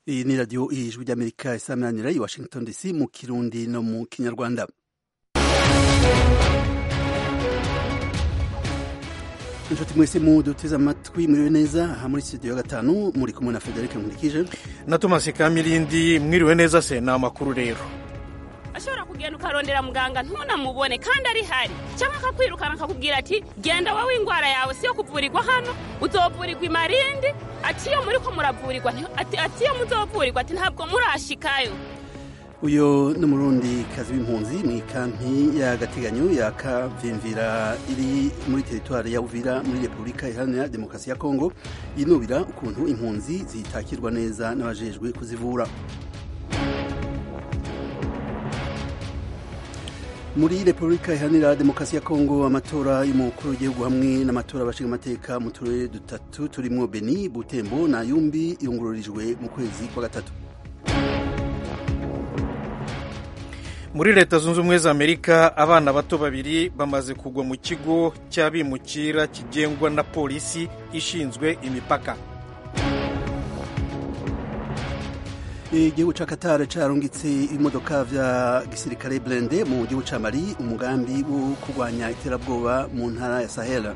Iyi ni radiyo ijwi ry'Amerika isamanira i Washington DC mu Kirundi no mu Kinyarwanda. Inshuti mwese muduteze amatwi mwiriwe neza aha muri studio ya gatanu muri kumwe na Frederic Nkurikije na Thomas Kamirindi. Mwiriwe neza se na makuru rero. Ashobora kugenda ukarondera muganga ntunamubone kandi ari hari cyangwa akakwirukana akakubwira ati genda wowe ingwara yawe siyo kuvurirwa hano uzovurirwa imarindi ati iyo muri ko muravurirwa ati iyo muzovurirwa ati ntabwo murashikayo. Uyo ni Murundi kazi w'impunzi mu ikampi ya Gateganyo ya Kavimvira iri muri teritwari ya Uvira muri Repubulika Iharanira Demokarasi ya Kongo yinubira ukuntu impunzi zitakirwa neza n'abajejwe kuzivura. Muri Repubulika Iharanira Demokarasi ya Kongo amatora y'umukuru w'igihugu hamwe n'amatora abashinga amateka mu turere dutatu turimo Beni, Butembo na Yumbi yungururijwe mu kwezi kwa gatatu. Muri Leta Zunze Ubumwe za Amerika abana bato babiri bamaze kugwa mu kigo cy'abimukira kigengwa na polisi ishinzwe imipaka. Igihugu ca Qatar carungitse imodoka vya gisirikare blende mu gihugu ca Mali umugambi wo kurwanya iterabwoba mu ntara ya Sahel.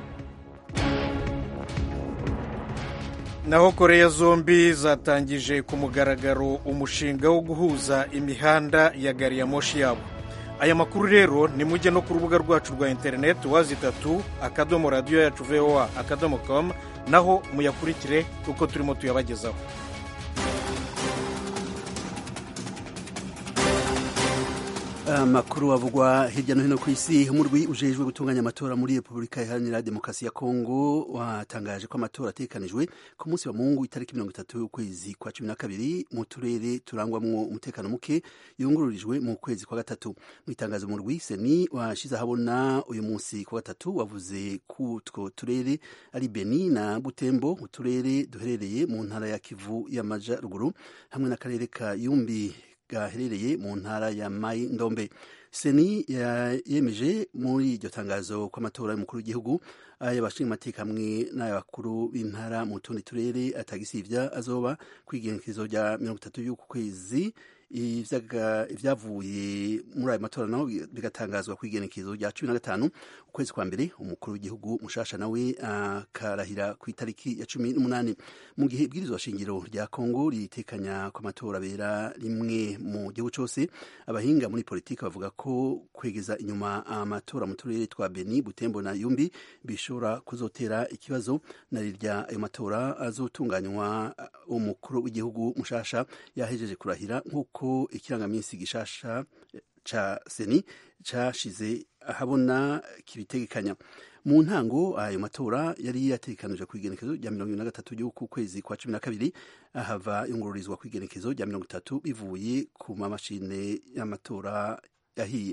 Naho Korea zombi zatangije ku mugaragaro umushinga wo guhuza imihanda ya gari ya moshi yabo. Aya makuru rero ni mujye no ku rubuga rwacu rwa internet wazitatu akadomo radio yacu voa.com naho muyakurikire uko turimo tuyabagezaho. Amakuru avugwa hirya no hino ku isi. Umurwi ujejwe gutunganya amatora muri Repubulika Iharanira Demokarasi ya Kongo watangaje ko amatora atekanijwe ku munsi wa Mungu itariki 30 y'ukwezi kwa 12 mu turere turangwamwo umutekano muke yungururijwe mu kwezi kwa gatatu. Mu itangazo umurwi Seni washize habona uyu munsi kwa gatatu wavuze ku turere ari Beni na Butembo, uturere duherereye mu ntara ya Kivu y'Amajaruguru hamwe n'akarere ka Yumbi gaherereye mu ntara ya Mai Ndombe. Seni yemeje muri iryo tangazo ko amatora y'umukuru w'igihugu ay'abashinga amateka hamwe n'ay'abakuru b'intara mu tundi turere atagisivya azoba kwigenekerezo rya 30 y'uku kwezi. Ivyavuye muri ayo matora naho bigatangazwa kwigenekerezo rya 15 ukwezi kwa mbere. Umukuru w'igihugu mushasha nawe akarahira ku itariki ya 18 mu gihe ibwirizwa shingiro rya Kongo ritekanya ko amatora bera rimwe mu gihugu cyose. Abahinga muri politiki bavuga ko kwegeza inyuma amatora mu turere twa Beni, Butembo na Yumbi bishobora kuzotera ikibazo na rirya ayo matora azotunganywa umukuru w'igihugu mushasha yahejeje kurahira nk'uko ikirangaminsi gishasha ca Seni cashize ahabona kibitegekanya. Mu ntango ayo matora yari yatekanije ku igenekezo rya 23 y'uku kwezi kwa 12 ahava yungururizwa ku igenekezo rya 30 bivuye ku mamashine y'amatora yahiye.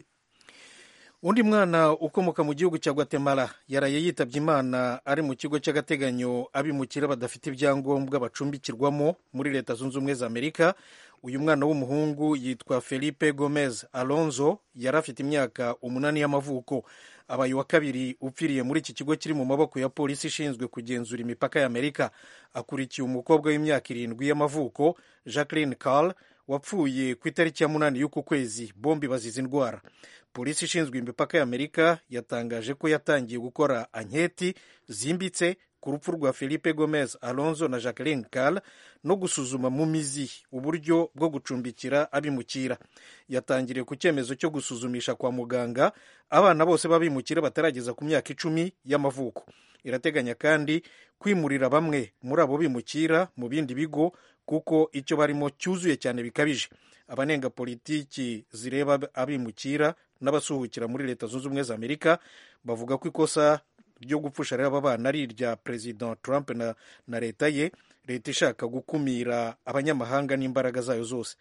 Undi mwana ukomoka mu gihugu cya Guatemala yaraye yitabye Imana ari mu kigo cy'agateganyo abimukira badafite ibyangombwa bacumbikirwamo muri Leta Zunze Ubumwe za Amerika. Uyu mwana w'umuhungu yitwa Felipe Gomez Alonzo yari afite imyaka 8 y'amavuko. Abaye wa kabiri upfiriye muri iki kigo kiri mu maboko ya polisi ishinzwe kugenzura imipaka ya Amerika. Akurikiye umukobwa w'imyaka 7 y'amavuko Jacqueline Carl wapfuye ku itariki ya 8 y'uku kwezi. Bombi bazize indwara. Polisi ishinzwe imipaka ya Amerika yatangaje ko yatangiye gukora anketi zimbitse ku rupfu rwa Felipe Gomez Alonzo na Jacqueline Carl no gusuzuma mu mizi uburyo bwo gucumbikira abimukira. Yatangiriye ku cyemezo cyo gusuzumisha kwa muganga abana bose babimukira batarageza ku myaka 10 y'amavuko. Irateganya kandi kwimurira bamwe muri abo bimukira mu bindi bigo kuko icyo barimo cyuzuye cyane bikabije. Abanenga politiki zireba abimukira n'abasuhukira muri Leta Zunze Ubumwe za Amerika bavuga ko ikosa ryo gupfusha rero aba bana ari irya President Trump na leta ye, leta ishaka gukumira abanyamahanga n'imbaraga zayo zose.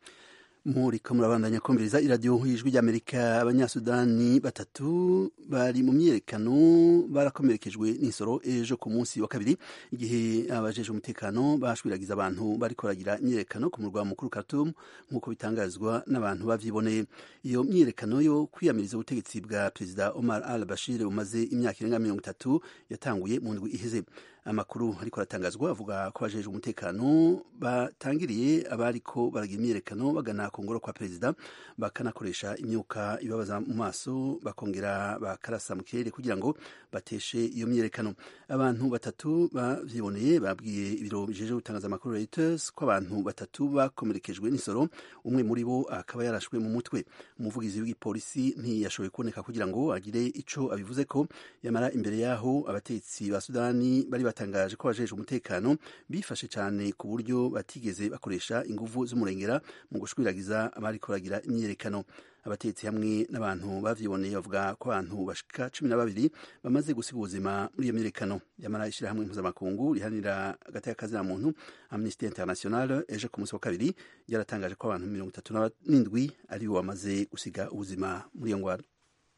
Muri kamurabandanya kumviriza iradiyo y'ijwi ry'Amerika. Abanyasudani batatu bari mu myerekano barakomerekejwe n'insoro ejo ku munsi wa kabiri igihe abajeje umutekano bashwiragiza abantu bariko baragira imyerekano ku murwa mukuru Khartoum nk'uko bitangazwa n'abantu bavyiboneye. Iyo myerekano yo kwiyamiriza ubutegetsi bwa Perezida Omar al-Bashir umaze imyaka irenga 30 yatanguye mu ndwi iheze. amakuru ariko aratangazwa avuga ko abajeje umutekano batangiriye abariko baragira imyiyerekano bagana ku ngoro kwa perezida bakanakoresha imyuka ibabaza mu maso bakongera bakarasa mu kirere kugira ngo bateshe iyo myiyerekano. Abantu batatu bavyiboneye babwiye ibiro bijeje gutangaza amakuru Reuters ko abantu batatu bakomerekejwe n'isoro, umwe muri bo akaba yarashwe mu mutwe. Umuvugizi w'igipolisi ntiyashoboye kuboneka kugira ngo agire ico abivuze ko, yamara imbere yaho abatetsi ba Sudani bari batangaje ko abajeje umutekano bifashe cyane ku buryo batigeze bakoresha inguvu z'umurengera mu gushwiragiza abari koragira imyiyerekano. Abatetsi hamwe n'abantu bavyiboneye bavuga ko abantu bashika 12 bamaze gusiga ubuzima muri iyo myiyerekano. Yamara ishirahamwe mpuzamakungu rihanira agateka kazina muntu Amnesty International ejo ku munsi wa kabiri yaratangaje ko abantu 37 aribo bamaze gusiga ubuzima muri iyo ngwara.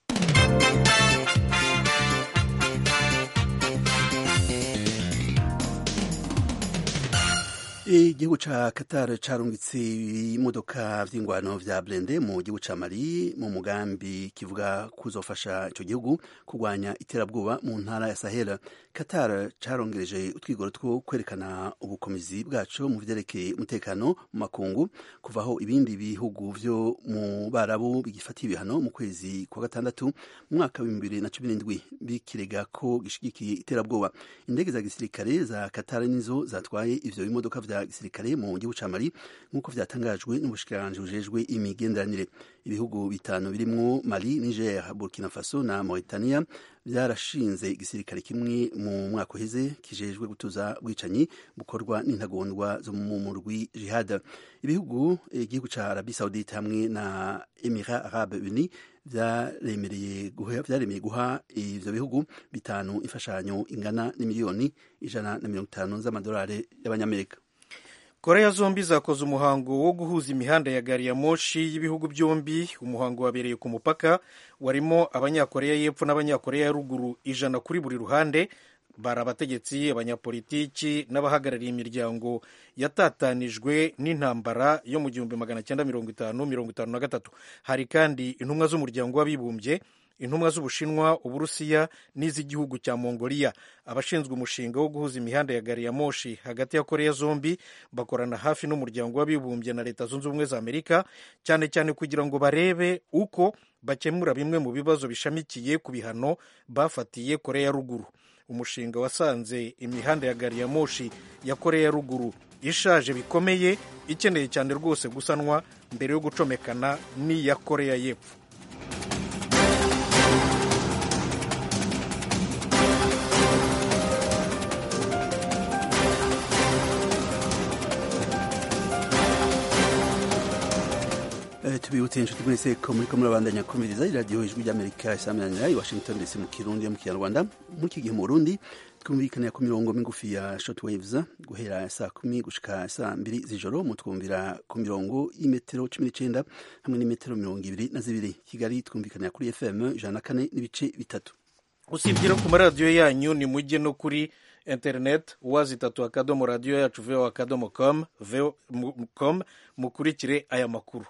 Igihugu ca Qatar carungitse imodoka vy'ingwano vya blende mu gihugu ca Mali mu mugambi kivuga kuzofasha ico gihugu kurwanya iterabwoba mu ntara ya Sahel. Qatar carongereje utwigoro two kwerekana ubukomezi bwaco mu vyerekeye umutekano mu makungu kuvaho ibindi bihugu vyo mu Barabu bigifatiye ibihano mu kwezi kwa gatandatu mu mwaka wa 2017 bikirega ko gishigikiye iterabwoba. Indege za gisirikare za Qatar nizo zatwaye ivyo bimodoka vya gisirikare mu gihugu ca Mali nk'uko vyatangajwe n'ubushikiranganje bujejwe imigenderanire. Ibihugu bitanu birimwo Mali, Niger, Burkina Faso na Mauritania vyarashinze igisirikare kimwe mu mwaka uheze kijejwe gutuza bwicanyi bukorwa n'intagondwa zo mu murwi jihad. Igihugu ca Arabie Saoudite hamwe na Emirats Arabes Unis vyaremeye guha ivyo bihugu bitanu imfashanyo ingana n'imiliyoni 150 z'amadolari y'abanyamerika. Korea zombi zakoze umuhango wo guhuza imihanda ya gari ya moshi y'ibihugu byombi. Umuhango wabereye ku mupaka, warimo abanyakoreya y'epfo n'abanyakoreya ya ruguru 100 kuri buri ruhande. Bari abategetsi, abanyapolitiki n'abahagarariye imiryango yatatanijwe n'intambara yo mu 1953. Hari kandi intumwa z'umuryango w'abibumbye, intumwa z'Ubushinwa, Uburusiya n'iz'igihugu cya Mongolia. Abashinzwe umushinga wo guhuza imihanda ya gari ya moshi hagati ya Korea zombi bakorana hafi n'umuryango w'abibumbye na Leta Zunze Ubumwe za Amerika, cyane cyane kugira ngo barebe uko bakemura bimwe mu bibazo bishamikiye ku bihano bafatiye Korea ya ruguru. Umushinga wasanze imihanda ya gari ya moshi ya Korea ya ruguru ishaje bikomeye, ikeneye cyane rwose gusanwa mbere yo gucomekana n'iya Korea y'epfo. Tubibutse inshuti mwese ko muriko murabandanya kumviriza iradiyo ijwi ry'Amerika isaminanira i Washington DC mu Kirundi mu Kinyarwanda. Muri iki gihe mu Burundi twumvikanira ku mirongo migufi ya shortwaves guhera saa 10 gushika saa 2 z'ijoro, mutwumvira ku mirongo y'imetero 19 hamwe n'imetero 22. Kigali twumvikanira kuri FM 104.3. Usibye ku maradiyo yanyu ni mujye no kuri internet wazitatu radio yacu voa.com mukurikire aya makuru.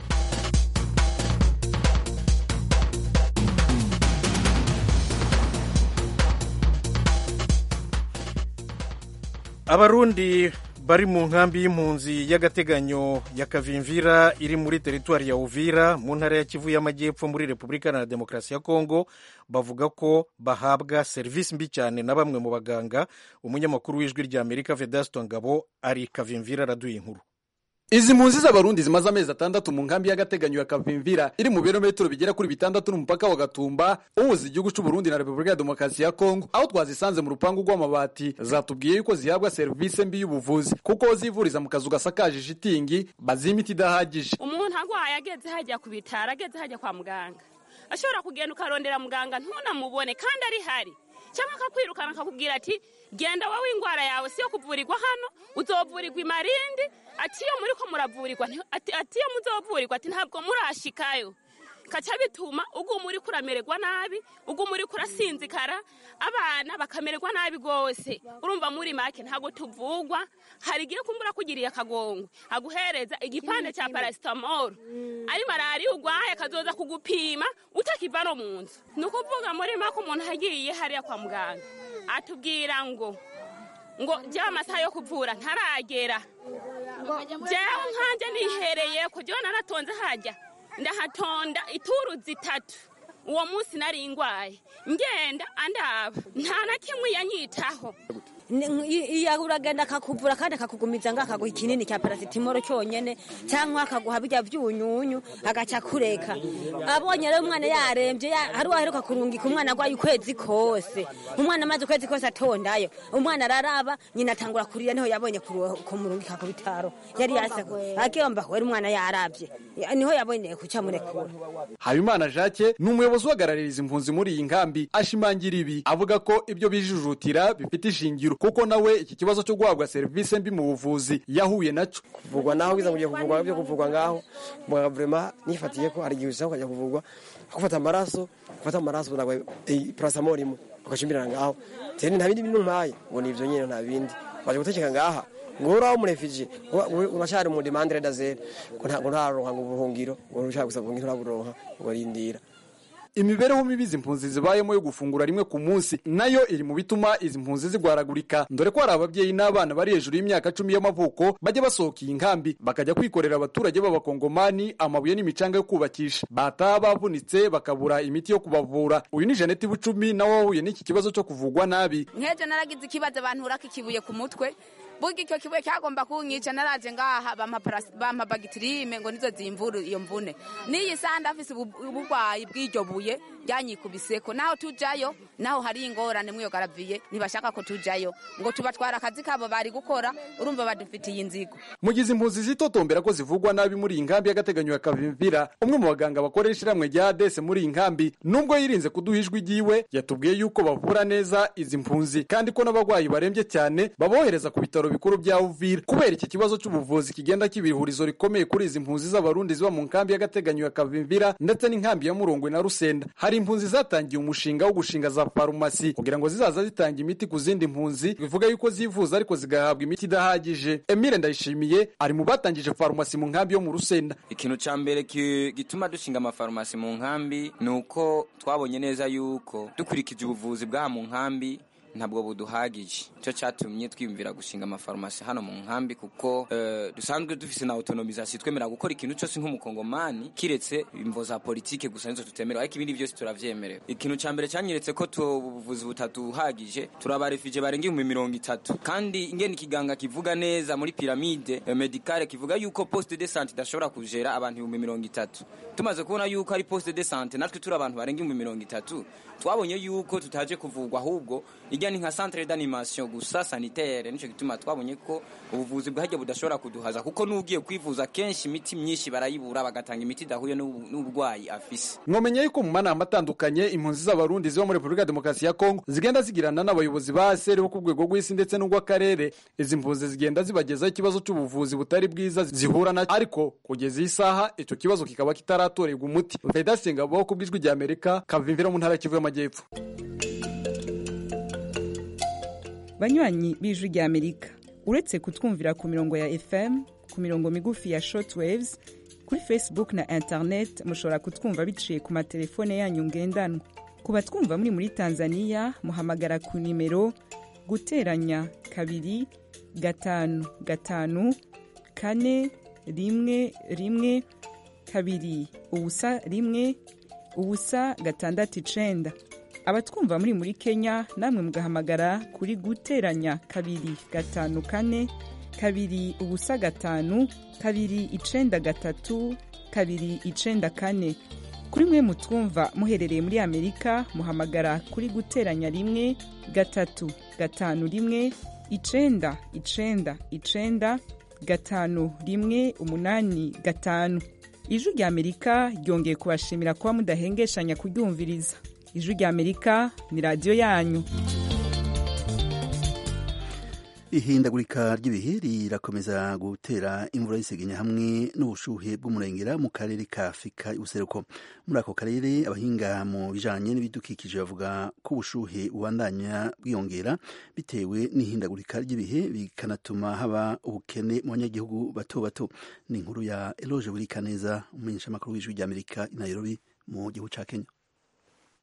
Abarundi bari mu nkambi y'impunzi y'agateganyo ya Kavimvira iri muri teritwari ya Uvira mu ntara ya Kivu y'Amajyepfo muri Repubulika na Demokarasi ya Kongo bavuga ko bahabwa serivisi mbi cyane na bamwe mu baganga. Umunyamakuru w'ijwi rya Amerika Vedasto Ngabo ari Kavimvira araduye inkuru. Izi mpunzi z'abarundi zimaze amezi 6 mu nkambi y'agateganyo ya Kavimvira iri mu birometero bigera kuri 6 n'umupaka wa Gatumba uhuza igihugu cy'u Burundi na Repubulika ya Demokarasi ya Kongo. Aho twazisanze mu rupangu rw'amabati, zatubwiye yuko zihabwa serivisi mbi y'ubuvuzi kuko zivuriza mu kazu gasakaje shitingi, bazimiti idahagije. Umuntu agwaye ageze hajya ku bitaro, ageze hajya kwa muganga, ashobora kugenda ukarondera muganga ntunamubone kandi ari hari, cyangwa akakwirukana akakubwira ati genda wowe ingwara yawe siyo kuvurirwa hano, uzovurirwa imarindi. Ati iyo muri ko muravurirwa, ati iyo muzovurirwa, ati ntabwo murashikayo. Kaca bituma ugu muri kuramererwa nabi, ugu muri kurasinzikara, abana bakamererwa nabi gose. Urumva muri make ntabwo tuvugwa, hari giye kumbura kugiriye akagongo, aguhereza igipande cya paracetamol, ari malaria ugwaye akazoza kugupima utakivano mu nzu. Nukuvuga muri make umuntu hagiye hariya kwa muganga atubwira ngo ngo jewe amasaha yo kuvura ntaragera jewe nkanje nihereye ko jewe naratonze hajya ndahatonda ituru zitatu uwo munsi nari ingwaye ngenda andaba nta na kimwe yanyitaho iya uragenda akakuvura kandi akakugumiza ngo akaguha ikinini cya parasitimoro cyonyene cyangwa akaguha bijya byunyunyu agaca kureka abonye rero umwana yarembye hari waheruka kurungika umwana agwaye ukwezi kose umwana amaze ukwezi kose atondayo umwana araraba nyina atangura kurira niho yabonye kumurungika ku bitaro yari yasako akiyomba ko umwana yarabye niho yabonye kuca murekura. Habimana Jacques ni umuyobozi uhagaraririza impunzi muri iyi nkambi ashimangira ibi avuga ko ibyo bijujutira bifite ishingiro kuko nawe iki kibazo cyo guhabwa serivisi mbi mu buvuzi yahuye naco kuvugwa naho biza kugiye kuvugwa byo kuvugwa ngaho mwa vraiment nifatiye ko ari gihe usanga kujya kuvugwa gufata amaraso nagwe parasamol imwe ugashimbirana ngaho tene nta bindi bintu mpaye ngo nivyo nyene nta bindi baje gutekeka ngaha ngo uraho mu refugee urashari mu demande d'asile ko ntago ntaronka ngo ubuhungiro ngo ushaka gusaba ngo nturaburonka ngo rindira. Imibereho mibi izi mpunzi zibayemo yo gufungura rimwe ku munsi nayo iri mu bituma izi mpunzi zigwaragurika dore ko hari ababyeyi n'abana bari hejuru y'imyaka 10 y'amavuko bajya basohoka iyi nkambi bakajya kwikorera abaturage b'abakongomani amabuye n'imicanga yo kubakisha bataha bavunitse bakabura imiti yo kubavura. Uyu ni Jeanette Bucumi nawe wahuye n'iki kibazo cyo kuvugwa nabi. Nkeje naragize ikibazo abantu uraka ikibuye ku mutwe bugi icyo kibuye cyagomba kunyica naraje ngaha bampa bagitrime ngo nizo zimvuru iyo mvune niyi sanda afise ubugwayi bw'iryo buye ryanyikubiseko naho tujayo naho hari ingorane mwiyo garaviye nibashaka ko tujayo ngo tubatwara akazi kabo bari gukora urumva badufitiye inzigo. Mugize impunzi zitotombera ko zivugwa nabi muri iyi nkambi y'agateganyo ya Kavimvira umwe mu baganga bakoresha iramwe rya ADS muri iyi nkambi nubwo yirinze kuduhijwa igiwe yatubwiye yuko bavura neza izi mpunzi kandi ko n'abagwayi barembye cyane babohereza ku bitaro bikuru bya Uvira kubera iki kibazo cy'ubuvuzi kigenda kibihurizo rikomeye kuri izi mpunzi z'abarundi ziba mu nkambi y'agateganyo ya Kavimvira ndetse n'inkambi ya Murongwe na Rusenda. Hari impunzi zatangiye umushinga wo gushinga za farumasi kugira ngo zizaza zitanga imiti ku zindi mpunzi bivuga yuko zivuza ariko zigahabwa imiti idahagije. Emile Ndayishimiye ari mu batangije farumasi mu nkambi yo mu Rusenda. Ikintu ca mbere gituma dushinga amafarumasi mu nkambi nuko twabonye neza yuko dukurikije ubuvuzi bwa mu nkambi ntabwo buduhagije cyo cyatumye twiyumvira gushinga amafarumasi hano mu nkambi kuko dusanzwe dufise na autonomisation twemera gukora ikintu cyose nk'umukongomani kiretse imvo za politike gusa nizo tutemera ariko ibindi byose turavyemerewe. Ikintu ca mbere cyanyeretse ko tubuvuzi butatuhagije turabarefije barenga 30 kandi ingene ikiganga kivuga neza muri pyramide medicale kivuga yuko poste de santé dashobora kujera abantu 30. Tumaze kubona yuko ari poste de santé natwe turi abantu barenga 30 twabonye yuko tutaje kuvugwa ahubwo ijya ni nka centre d'animation gusa sanitaire nico gituma twabonye ko ubuvuzi bwahajya budashobora kuduhaza kuko nugiye kwivuza kenshi imiti myinshi barayibura bagatanga imiti dahuye n'ubugwayi afise. Mwomenye yuko mu manama atandukanye impunzi z'abarundi ziba muri Republika Demokarasi ya Kongo zigenda zigirana n'abayobozi ba ASR bo ku rwego rw'isi ndetse n'urw'akarere izi mpunzi zigenda zibagezaho ikibazo cy'ubuvuzi butari bwiza zihura na ariko kugeza isaha icyo kibazo kikaba kitaratorerwa umuti. Vedasenga bo ku bwijwi rya Amerika Kavimvira mu ntara y'Kivu y'Amajyepfo. Banywanyi b'ijwi rya Amerika uretse kutwumvira ku mirongo ya FM ku mirongo migufi ya shortwaves kuri Facebook na internet mushobora kutwumva biciye ku matelefone yanyu ngendanwa. Kuba twumva muri Tanzania muhamagara ku nimero guteranya 2 5 5 4 1 1 2 ubusa 1 ubusa 6 abatwumva muri Kenya namwe mugahamagara kuri guteranya 2 5 4 2 ubusa 5 2 9 3 2 9 4 kuri mwe mutwumva muherereye muri Amerika muhamagara kuri guteranya 1 3 5 1 9 9 9 5 1 8 5. Ijwi rya Amerika ryongeye kubashimira kuba mudahengeshanya kuryumviriza. Ijwi rya Amerika ni radio yanyu. Ihindagurika ry'ibihe rirakomeza gutera imvura y'isegenya hamwe n'ubushuhe bw'umurengera mu karere ka Afurika y'ubuseruko. Muri ako karere abahinga mu bijanye n'ibidukikije bavuga ko ubushuhe bubandanya bwiyongera bitewe n'ihindagurika ry'ibihe bikanatuma haba ubukene mu banyagihugu bato bato. Ni inkuru ya Eloge Burikaneza umumenyeshamakuru w'Ijwi rya Amerika i Nairobi mu gihugu ca Kenya.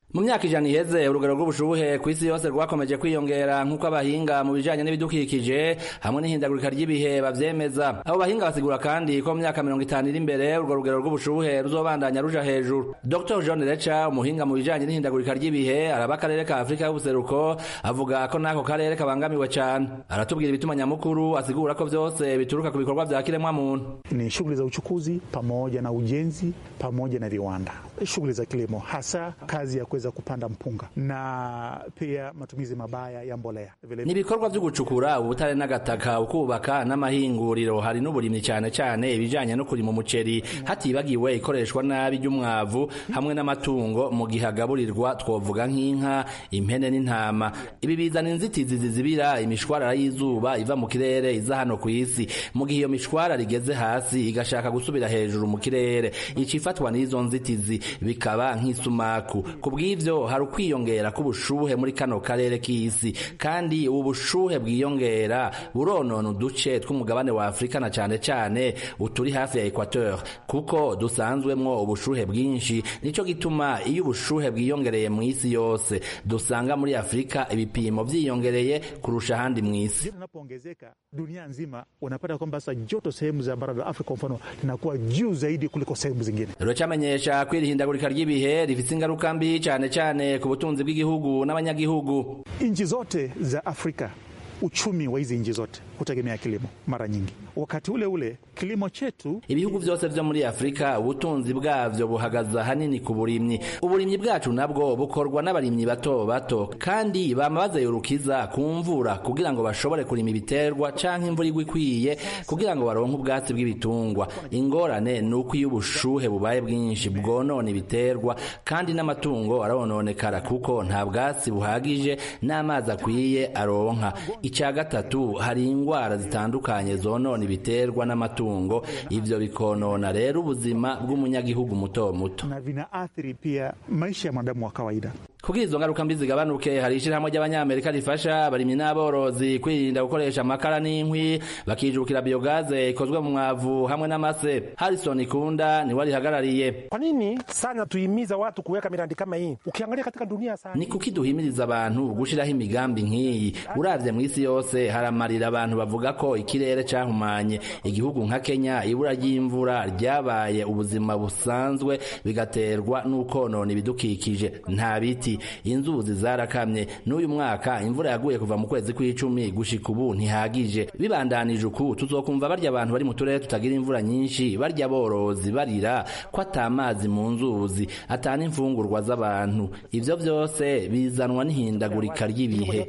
mu myaka ijana iheze urugero rw'ubushubuhe ku isi yose rwakomeje kwiyongera nk'uko abahinga mu bijanye n'ibidukikije hamwe n'ihindagurika ry'ibihe bavyemeza. Abo bahinga basigura kandi ko mu myaka 50 iri imbere urwo rugero rw'ubushubuhe ruzobandanya ruja hejuru. Dr John Lecha, umuhinga mu bijanye n'ihindagurika ry'ibihe araba akarere ka Afrika y'ubuseruko, avuga ko nako karere kabangamiwe cyane. Aratubwira ibituma nyamukuru, asigura ko vyose bituruka ku bikorwa vya kiremwa muntu. Ni shughuli za uchukuzi pamoja na ujenzi pamoja na viwanda. Shughuli za kilimo hasa kazi ya kuweza kupanda mpunga na pia matumizi mabaya ya mbolea. Ni ibikorwa byo gucukura ubutare n'agataka, ukubaka n'amahinguriro, hari n'uburimyi cyane cyane ibijanye no kurima umuceri, hatibagiwe ikoreshwa nabi ry'umwavu hamwe n'amatungo mu gihe agaburirwa, twovuga nk'inka, impene n'intama. Ibi bizana inzitizi zizibira imishwarara y'izuba iva mu kirere iza hano ku isi, mu gihe iyo mishwarara igeze hasi igashaka gusubira hejuru mu kirere, icifatwa n'izo nzitizi bikaba nk'isumaku. Kubw'ivyo hari ukwiyongera k'ubushuhe muri kano karere k'isi, kandi ubu bushuhe bwiyongera buronona uduce tw'umugabane wa Afrika na cyane cyane uturi hafi ya Equateur, kuko dusanzwemwo ubushuhe bwinshi. Nico gituma iyo ubushuhe bwiyongereye mu isi yose dusanga muri Afrika ibipimo vyiyongereye kurusha handi mu isi. Unapoongezeka dunia nzima unapata kwamba sasa joto sehemu za bara la Afrika mfano linakuwa juu zaidi kuliko sehemu zingine. Ruracamenyesha kwirihindagurika ry'ibihe rifite ingaruka mbi cyane cyane ku butunzi bw'igihugu n'abanyagihugu. Nchi zote za Afrika, uchumi wa hizi nchi zote hutegemea kilimo mara nyingi. Wakati ule ule kilimo chetu, ibihugu vyose vyo muri Afrika ubutunzi bwavyo buhagaza hanini ku burimyi. Uburimyi bwacu nabwo bukorwa n'abarimyi bato bato, kandi bama bazayurukiza kumvura kugira ngo bashobore kurima ibiterwa canke imvura igwikwiye kugira ngo baronke ubwatsi bw'ibitungwa. Ingorane nuko iyo ubushuhe bubaye bwinshi bwonona ibiterwa, kandi n'amatungo arononekara kuko nta bwatsi buhagije n'amazi akwiye aronka. Icya gatatu, hari ingwara zitandukanye zonona ibiterwa n'amatungo, ivyo bikonona rero ubuzima bw'umunyagihugu muto muto na vinaathiri pia maisha ya mwanadamu wa kawaida. Kugira izo ngaruka mbi zigabanuke, hari ishirahamwe ry'abanyamerika rifasha abarimyi n'aborozi kwirinda gukoresha amakara n'inkwi, bakijukira biogaze ikozwe mu mwavu hamwe n'amase. Harrison Ikunda ni warihagarariye. Kwa nini sana tuimiza watu kuweka miradi kama hii? Ukiangalia katika dunia sana, ni kuki duhimiriza abantu gushiraho imigambi nk'iyi. Uravye mu isi yose haramarira abantu bavuga ko ikirere cahumanye. Igihugu nka Kenya ibura ry'imvura ryabaye ubuzima busanzwe bigaterwa n'ukonona ibidukikije. Nta biti, inzuzi zarakamye. N'uyu mwaka imvura yaguye kuva mu kwezi kw'icumi gushika ubu ntihagije. Bibandanije uku tuzokumva barya abantu bari mu turere tutagira imvura nyinshi, barya borozi barira ko atamazi mu nzuzi, atana imfungurwa z'abantu. Ivyo vyose bizanwa n'ihindagurika ry'ibihe.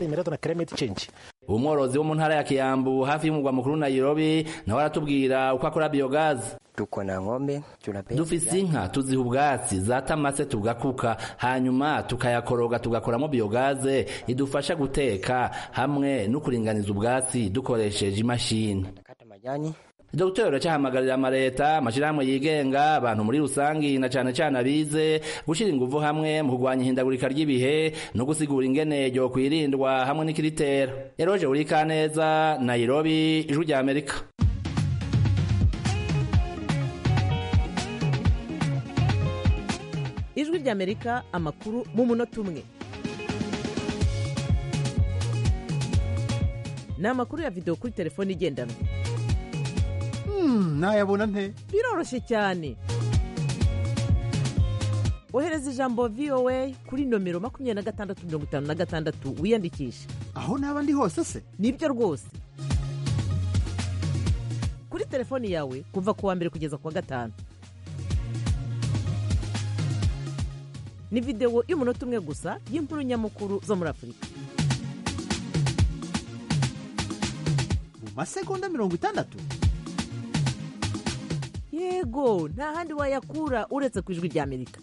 Umworozi wo mu ntara ya Kiambu hafi y'umugwa mukuru Nairobi nawe aratubwira uko akora biogazi. Tuko na ng'ombe, dufise inka tuziha ubwatsi zatamase tugakuka, hanyuma tukayakoroga tugakoramo biogaze idufasha guteka hamwe no kuringaniza ubwatsi dukoresheje imashini. Dr. Rachahamagarira amareta, amashirahamwe yigenga, abantu muri rusangi na cane cane abize gushira inguvu hamwe mu kurwanya ihindagurika ry'ibihe no gusigura ingene ryo kwirindwa hamwe n'ikiritera. Eroje Urikaneza, Nairobi, Ijwi rya Amerika. Ijwi rya Amerika, amakuru mu munota umwe. Ni amakuru ya video kuri telefone igendanwa. Nayabona nte? Biroroshye cyane. Ohereza ijambo VOA kuri nomero 2656 wiyandikisha. Aho naba ndi hose se? Nibyo rwose. Kuri telefoni yawe kuva kuwa mbere kugeza kuwa gatanu. Ni video y'umunota umwe gusa y'inkuru nyamukuru zo muri Afrika. Mu masegonda 60? Yego, nta handi wayakura uretse ku Ijwi rya Amerika.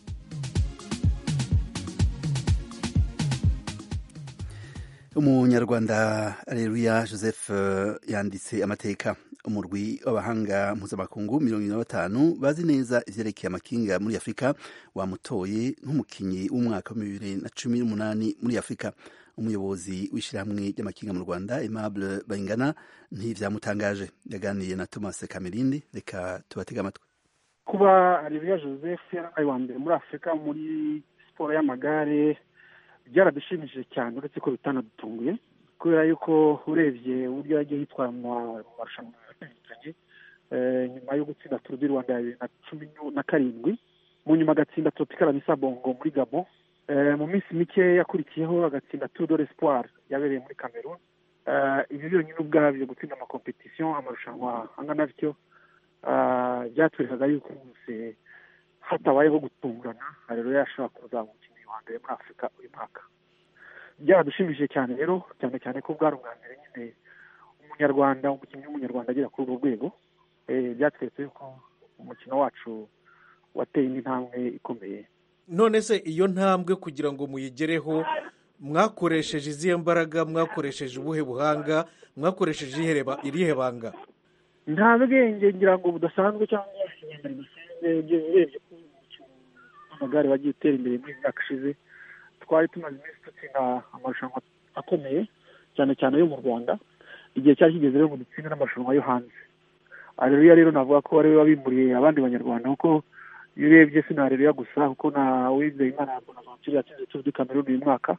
Umunyarwanda Aleluya Joseph yanditse amateka. Umurwi w'abahanga mpuzamakungu 25 bazi neza ivyerekeye amakinga muri Afrika wamutoye nk'umukinyi w'umwaka wa 2018 muri Afrika. Umuyobozi w'ishirahamwe ry'amakinga mu Rwanda Aimable Bayingana ntivyamutangaje. Yaganiye na Thomas Kamirindi, reka tubatega amatwi. Kuba Aleluya Joseph ari wa mbere muri Afrika muri siporo y'amagare byaradushimishije cyane uretse ko bitanadutunguye kubera yuko urebye uburyo yagiye yitwara mu marushanwa atandukanye nyuma yo gutsinda Tour du Rwanda 2017 mu nyuma agatsinda Tropical Amissa Bongo muri Gabon mu minsi mike yakurikiyeho agatsinda Tour de l'Espoir yabereye muri Cameroon. Ibi byonyine ubwabyo gutsinda amakompetisiyo amarushanwa angana bityo byatwerekaga yuko rwose hatabayeho gutungurana rero yashobora kuzaba umukinnyi wa mbere muri Afurika uyu mwaka. Byaradushimishije cyane rero cyane cyane ko bwari ubwa mbere nyine umukinnyi w'umunyarwanda agera kuri urwo rwego. Byatweretse yuko umukino wacu wateye intambwe ikomeye. None se iyo ntambwe kugira ngo muyigereho mwakoresheje izihe mbaraga, mwakoresheje ubuhe buhanga, mwakoresheje irihe banga? Nta bwenge ngira ngo budasanzwe cyangwa inyambari bisanzwe urebye ko umukino w'amagare wagiye utera imbere muri myaka ishize. Twari tumaze iminsi dutsinda amarushanwa akomeye cyane cyane yo mu Rwanda, igihe cyari kigeze rero ngo dutsinde n'amarushanwa yo hanze. Areruya rero navuga ko ari we wabimburiye abandi banyarwanda kuko iyo urebye sinareruya gusa kuko na Uwizeyimana Bonaventure yatsinze Tour du Cameroun uyu mwaka.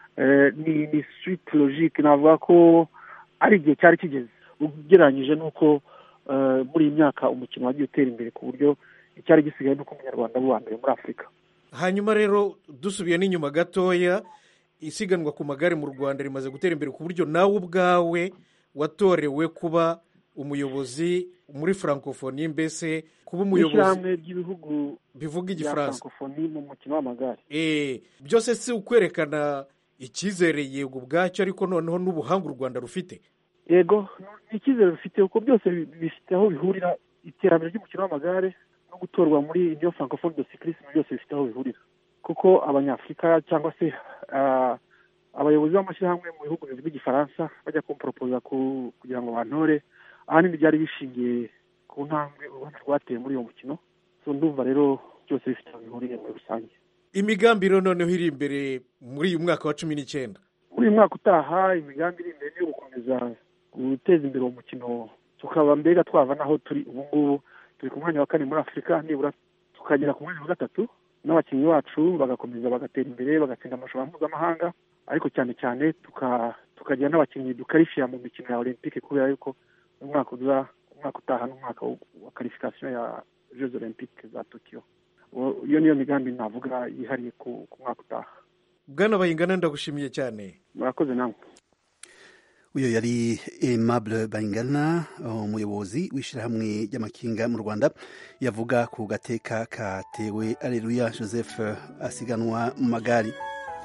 Ni suite logique navuga ko ari igihe cyari kigeze ugereranyije n'uko muri iyi myaka umukino wagiye utera imbere ku buryo icyari gisigaye n'uko umunyarwanda aba uwa mbere muri Afurika. Hanyuma rero dusubiye n'inyuma gatoya, isiganwa ku magare mu Rwanda rimaze gutera imbere ku buryo nawe ubwawe watorewe kuba umuyobozi muri francophonie, mbese kuba umuyobozi w'ishyirahamwe ry'ibihugu bivuga igifaransa francophonie mu mukino w'amagare. Byose si ukwerekana icyizere yego ubwacyo ariko noneho n'ubuhanga u Rwanda rufite? Yego ni icyizere rufite kuko byose bifite aho bihurira. Iterambere ry'umukino w'amagare no gutorwa muri Union Francophone de Cyclisme byose bifite aho bihurira kuko abanyafurika cyangwa se abayobozi b'amashyirahamwe mu bihugu bivuga igifaransa bajya kumporopoza kugira ngo bantore ahanini byari bishingiye ku ntambwe u Rwanda rwateye muri uwo mukino. Ndumva rero byose bifite aho bihuriye muri rusange. Imigambi rero noneho iri imbere muri uyu mwaka wa 19? Muri uyu mwaka utaha imigambi iri imbere ni gukomeza guteza imbere uwo mukino tukaba mbega twava naho turi ubu ngubu. Turi ku mwanya wa 4 muri Afurika, nibura tukagera ku mwanya wa 3 n'abakinnyi bacu bagakomeza bagatera imbere bagatsinda amarushanwa mpuzamahanga, ariko cyane cyane tukagira n'abakinnyi dukarifiya mu mikino ya Olympique kubera yuko umwaka utaha n'umwaka wa qualification ya Jeux Olympiques za Tokyo. Iyo niyo migambi navuga yihariye ku mwaka utaha. Bwana Bayingana ndagushimiye cyane. Murakoze namwe. Uyo yari Aimable Bayingana, umuyobozi w'ishyirahamwe ry'amakinga mu Rwanda, yavuga ku gateka katewe Areruya Joseph asiganwa mu magare.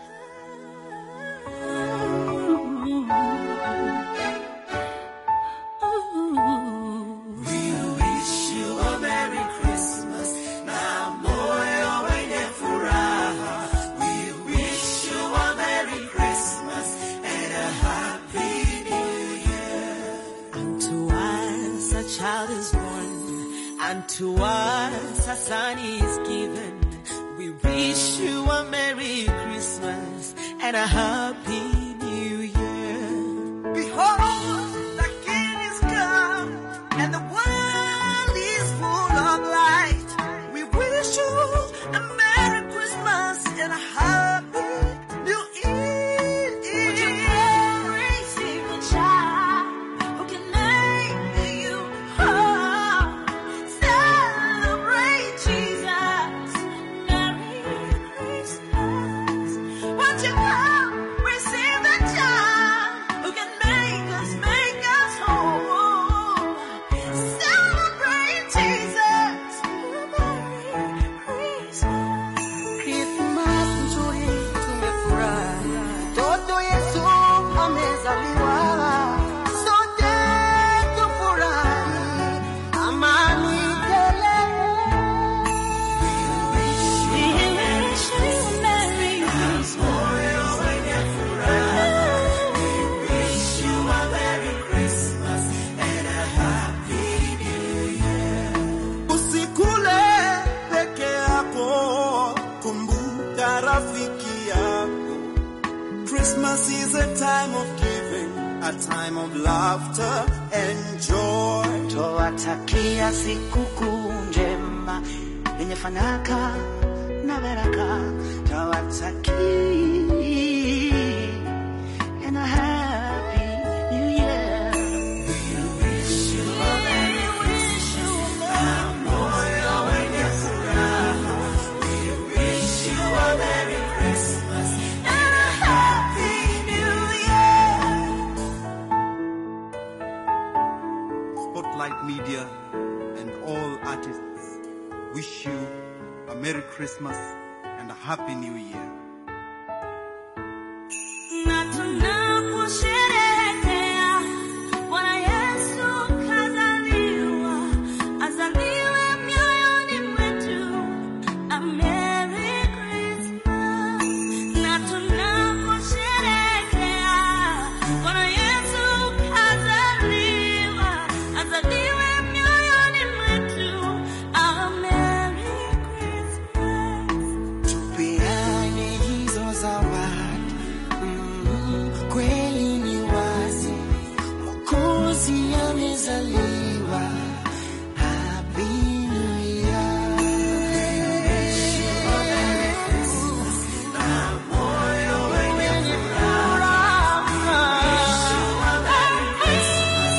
To us a son is given. We wish you a Merry Christmas and a Happy New Year. Behold, the King is come, and the world is full of light. We wish you a Merry Christmas and a Happy New Year. Would you praise the child who can name you home? Christmas is a time of giving, a time of laughter and joy. Twawatakia sikukuu njema yenye fanaka na baraka tawataki and a happy new year. We wish you a merry Christmas and a happy new year. Spotlight Media and all artists wish you a Merry Christmas and a Happy New Year. Na tunaposherehekea Bwana Yesu kazaliwa, azaliwe mioyoni mwetu. A Merry Christmas. Na tunaposherehekea Bwana Yesu kazaliwa, azaliwe mioyoni mwetu. A Merry Christmas. Tupeane hizo zawadi. Kweli ni wazi Mwokozi amezaliwa. Happy New Year. Merry Christmas na moyo wenye furaha. Merry Christmas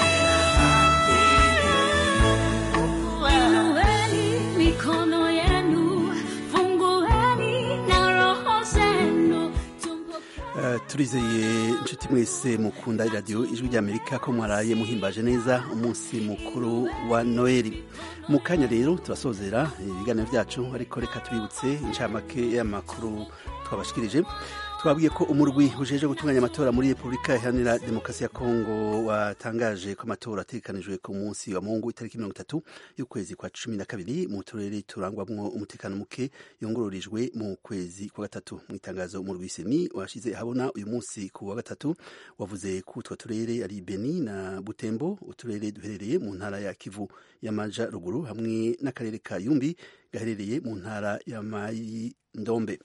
and a happy Inueni mikono yenu, fungueni na roho zenu. turizeye inshuti mwese mukunda iradiyo ijwi ry'Amerika ko mwaraye muhimbaje neza umunsi mukuru wa Noeli. Mu kanya rero turasozera ibiganiro byacu, ariko reka tubibutse incamake y'amakuru twabashikirije. Twabwiye ko umurwi ujeje gutunganya amatora muri Repubulika Iharanira Demokarasi ya Kongo watangaje ko amatora ategekanijwe ku munsi wa Mungu itariki 30 y'ukwezi kwa 12 mu turere turangwamwo umutekano muke yongorerijwe mu kwezi kwa gatatu. Mu itangazo umurwi seni washize habona uyu munsi ku wa gatatu wavuze ko utwo turere ari Beni na Butembo, uturere duherereye mu ntara ya Kivu y'Amaja ruguru, hamwe n'akarere ka Yumbi gaherereye mu ntara ya Mai Ndombe.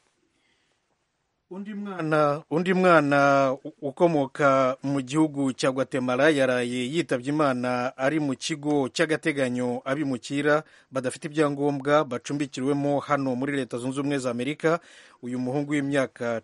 Undi mwana ukomoka mu gihugu cya Guatemala yaraye yitabye Imana ari mu kigo cy'agateganyo abimukira badafite ibyangombwa bacumbikiriwemo hano muri Leta Zunze Ubumwe za Amerika. Uyu muhungu w'imyaka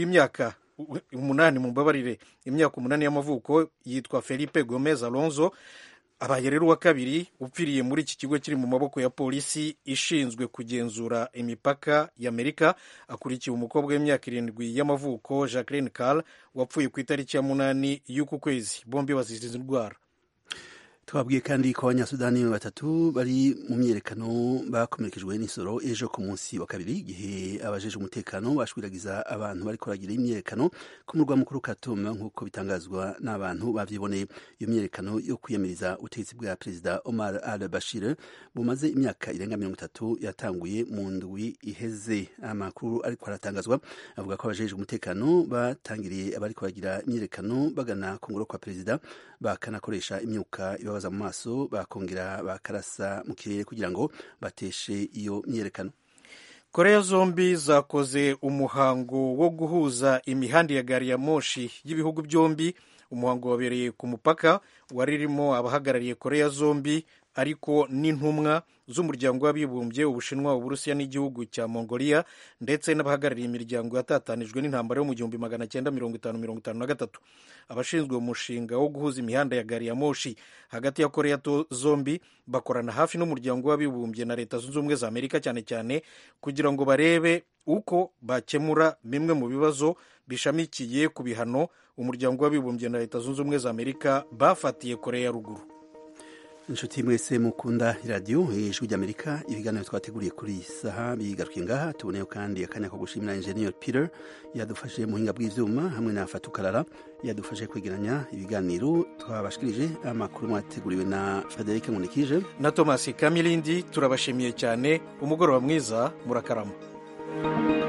8 y'amavuko yitwa Felipe Gomez Alonso, abaye rero wa kabiri upfiriye muri iki kigo kiri mu maboko ya polisi ishinzwe kugenzura imipaka y'Amerika. Akurikiye umukobwa w'imyaka 7 y'amavuko Jacqueline Carl wapfuye ku itariki ya 8 y'uku kwezi. Bombi bazize indwara. Twabwiye kandi ko abanyasudani batatu bari mu myerekano bakomerekejwe n'isoro ejo ku munsi wa kabiri, igihe abajeje umutekano bashwiragiza abantu bari koragira imyerekano ku murwa mukuru Khartoum, nk'uko bitangazwa n'abantu bavyiboneye. Iyo myerekano yo kwiyamiriza ubutegetsi bwa Perezida Omar al-Bashir bumaze imyaka irenga 30 yatanguye mu ndwi iheze. Amakuru ariko aratangazwa avuga ko abajeje umutekano batangiriye abari koragira imyerekano bagana ku ngoro kwa Perezida, bakanakoresha imyuka ibabaza mu maso, bakongera bakarasa mu kirere kugira ngo bateshe iyo myerekano. Korea zombi zakoze umuhango wo guhuza imihanda ya gari ya moshi y'ibihugu byombi. Umuhango wabereye ku mupaka waririmo abahagarariye Korea zombi ariko n'intumwa z'umuryango w'abibumbye, Ubushinwa, Uburusiya n'igihugu cya Mongolia, ndetse n'abahagarariye imiryango yatatanijwe n'intambara yo mu 1953. Abashinzwe umushinga wo guhuza imihanda ya gari ya moshi hagati ya Korea zombi bakorana hafi n'umuryango w'abibumbye na Leta Zunze Ubumwe za Amerika, cyane cyane kugira ngo barebe uko bakemura bimwe mu bibazo bishamikiye ku bihano umuryango w'abibumbye na Leta Zunze Ubumwe za Amerika bafatiye Korea ya ruguru. Inshuti mwese mukunda iradiyo ijwi ry'Amerika, ibiganiro twateguriye kuri saha bigarukiye ngaha. Tuboneyo kandi akanya ko gushimira Engineer Peter yadufashije mu hinga bw'ivyuma, hamwe na Fatukarara yadufashije kwegeranya ibiganiro twabashikirije. Amakuru mwateguriwe na Frederic Munikije na Thomas Kamilindi. Turabashimiye cyane, umugoroba mwiza, murakarama.